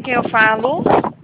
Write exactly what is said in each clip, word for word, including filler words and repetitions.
quem eu falo?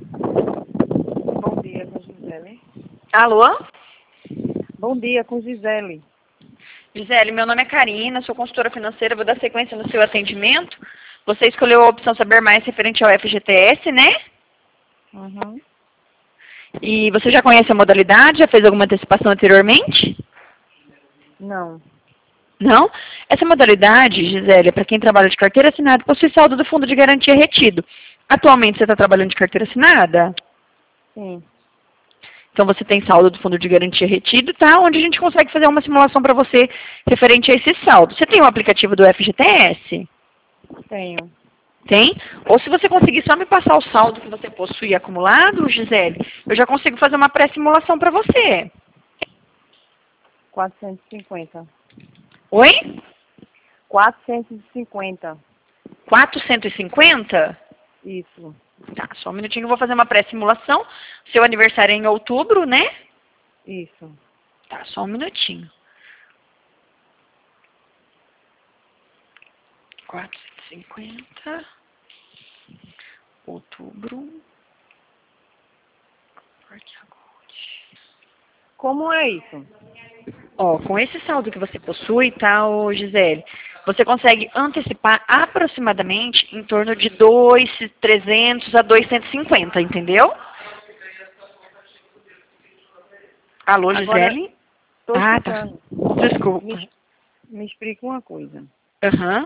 Bom dia, com Gisele. Alô? Bom dia, com Gisele. Gisele, meu nome é Karina, sou consultora financeira, vou dar sequência no seu atendimento. Você escolheu a opção saber mais referente ao F G T S, né? Uhum. E você já conhece a modalidade? Já fez alguma antecipação anteriormente? Não. Não? Essa modalidade, Gisele, é para quem trabalha de carteira assinada, possui saldo do fundo de garantia retido. Atualmente você está trabalhando de carteira assinada? Sim. Então você tem saldo do fundo de garantia retido, tá? Onde a gente consegue fazer uma simulação para você referente a esse saldo. Você tem o aplicativo do F G T S? Tenho. Tem? Ou se você conseguir só me passar o saldo que você possui acumulado, Gisele, eu já consigo fazer uma pré-simulação para você. quatrocentos e cinquenta. Oi? quatrocentos e cinquenta. quatrocentos e cinquenta? Isso. Tá, só um minutinho que eu vou fazer uma pré-simulação. Seu aniversário é em outubro, né? Isso. Tá, só um minutinho. quatrocentos e cinquenta. Outubro. Como é isso? Ó, com esse saldo que você possui, tá, ô Gisele, você consegue antecipar aproximadamente em torno de dois mil e trezentos a dois mil cento e cinquenta, entendeu? Alô, Agora, Gisele? estou Ah, tá. escutando. Desculpa. Me, me explica uma coisa. Aham.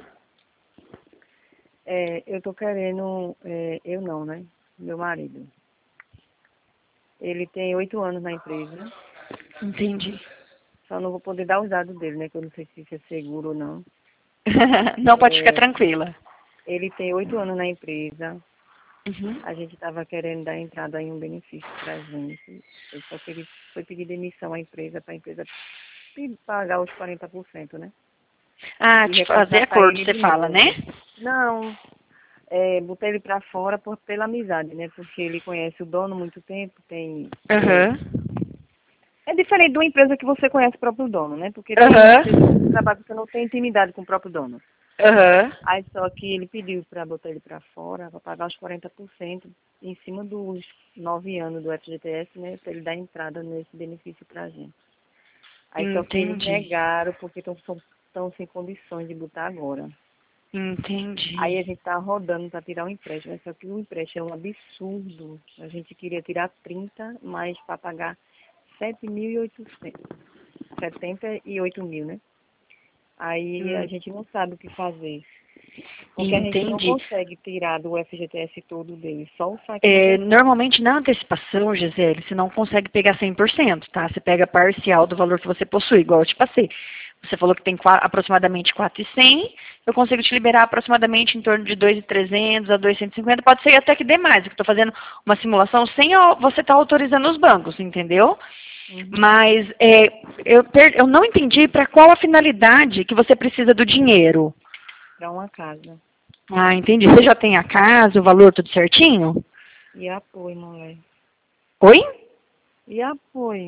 É, eu tô querendo... é, eu não, né? Meu marido. Ele tem oito anos na empresa. Entendi. Só não vou poder dar os dados dele, né? Que eu não sei se isso é seguro ou não. Não, pode ficar É, tranquila. ele tem oito anos na empresa. Uhum. A gente estava querendo dar entrada em um benefício para a gente. Ele só que ele foi pedir demissão à empresa para a empresa pe- pagar os quarenta por cento, né? Ah, E te fazer recontratar acordo, ele você de fala, né? novo. Não, é, botei ele para fora por, pela amizade, né? Porque ele conhece o dono há muito tempo, tem... É, Aham. é diferente de uma empresa que você conhece o próprio dono, né? Porque tem Aham. empresas que você trabalha que você não tem intimidade com o próprio dono. Aham. Aí só que ele pediu para botar ele para fora, para pagar os quarenta por cento em cima dos nove anos do F G T S, né? Para ele dar entrada nesse benefício para a gente. Aí só que eles Entendi. negaram porque estão sem condições de botar agora. Aí Entendi. a gente tá rodando para tirar o empréstimo, mas só que o empréstimo é um absurdo. A gente queria tirar trinta, mas para pagar sete mil e oitocentos. setenta e oito mil, né? Aí a Hum, gente não sabe o que fazer. Porque a gente não Entendi. consegue tirar do F G T S todo dele, só o saque É, inicial. normalmente na antecipação, Gisele, você não consegue pegar cem por cento, tá? Você pega parcial do valor que você possui, igual eu te passei. Você falou que tem qua- aproximadamente quatro mil e cem, eu consigo te liberar aproximadamente em torno de dois mil e trezentos a dois mil cento e cinquenta, pode ser até que dê mais, eu estou fazendo uma simulação sem au- você estar autorizando os bancos, entendeu? Uhum. Mas é, eu, per- eu não entendi para qual a finalidade que você precisa do dinheiro. Para uma casa. Ah, entendi. Você já tem a casa, o valor tudo certinho? E apoio, mulher. Oi? E apoio.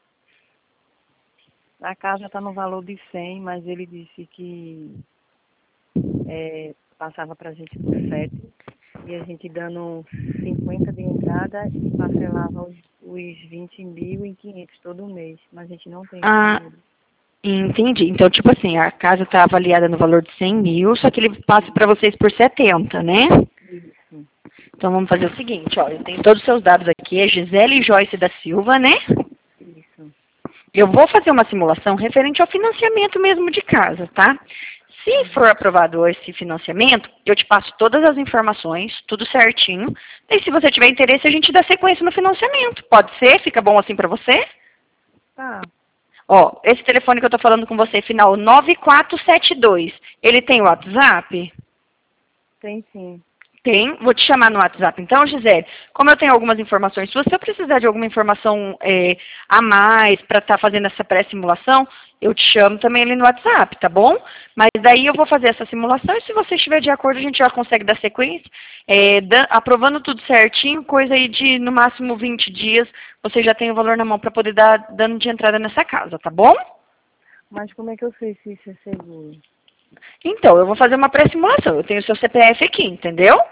A casa está no valor de cem, mas ele disse que é, passava para a gente por sete. E a gente dando cinquenta de entrada e parcelava os, os vinte mil e quinhentos todo mês. Mas a gente não tem esse Ah, dinheiro. entendi. Então, tipo assim, a casa está avaliada no valor de cem mil, só que ele passa para vocês por setenta, né? Isso. Então, vamos fazer o seguinte, ó, eu tenho todos os seus dados aqui, é Gisele Joyce da Silva, né? Isso. Eu vou fazer uma simulação referente ao financiamento mesmo de casa, tá? Se for Uhum. aprovado esse financiamento, eu te passo todas as informações, tudo certinho. E se você tiver interesse, a gente dá sequência no financiamento. Pode ser? Fica bom assim para você? Tá. Ó, esse telefone que eu tô falando com você, final nove quatro sete dois, ele tem WhatsApp? Tem sim. Tem. Vou te chamar no WhatsApp. Então, Gisele, como eu tenho algumas informações suas, se eu precisar de alguma informação é, a mais para estar fazendo essa pré-simulação, eu te chamo também ali no WhatsApp, tá bom? Mas daí eu vou fazer essa simulação e se você estiver de acordo, a gente já consegue dar sequência. É, da- aprovando tudo certinho, coisa aí de no máximo vinte dias, você já tem o valor na mão para poder dar dando de entrada nessa casa, tá bom? Mas como é que eu sei se isso é seguro? Então, eu vou fazer uma pré-simulação. Eu tenho o seu C P F aqui, entendeu?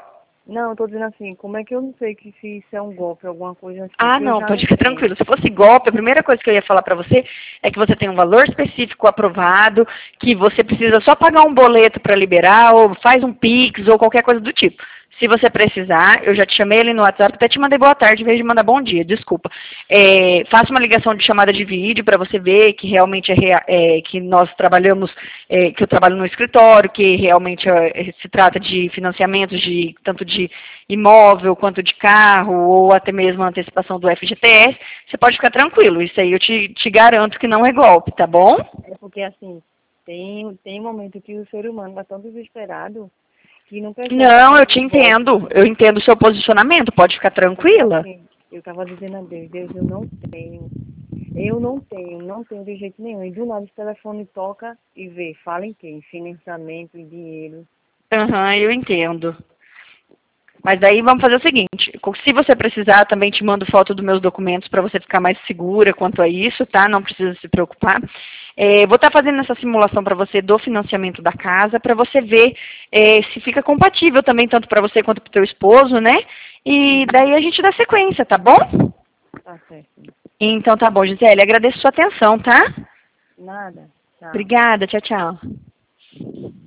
Não, eu tô dizendo assim, como é que eu não sei que se isso é um golpe, alguma coisa assim? Ah, Que eu não, já pode não ficar tenho. tranquilo. Se fosse golpe, a primeira coisa que eu ia falar para você é que você tem um valor específico aprovado, que você precisa só pagar um boleto para liberar, ou faz um Pix, ou qualquer coisa do tipo. Se você precisar, eu já te chamei ali no WhatsApp, até te mandei boa tarde em vez de mandar bom dia, desculpa. É, faça uma ligação de chamada de vídeo para você ver que realmente é, rea- é, que nós trabalhamos, é, que eu trabalho no escritório, que realmente é, se trata de financiamentos de tanto de imóvel quanto de carro, ou até mesmo a antecipação do F G T S. Você pode ficar tranquilo, isso aí eu te, te garanto que não é golpe, tá bom? É porque assim, tem, tem momento que o ser humano está tão desesperado que não percebe Não, eu que te o golpe. entendo. Eu entendo o seu posicionamento, pode ficar Então, tranquila. assim, eu estava dizendo a Deus, Deus, eu não tenho, eu não tenho, não tenho de jeito nenhum. E do nada o telefone toca e vê, fala em quê? Em financiamento, em dinheiro. Aham, eu entendo. Mas daí vamos fazer o seguinte, se você precisar, eu também te mando foto dos meus documentos para você ficar mais segura quanto a isso, tá? Não precisa se preocupar. É, vou estar fazendo essa simulação para você do financiamento da casa, para você ver é, se fica compatível também, tanto para você quanto para o teu esposo, né? E Uhum. daí a gente dá sequência, tá bom? Tá certo. Então tá bom, Gisele, agradeço sua atenção, tá? Nada. Tchau. Obrigada, tchau, tchau.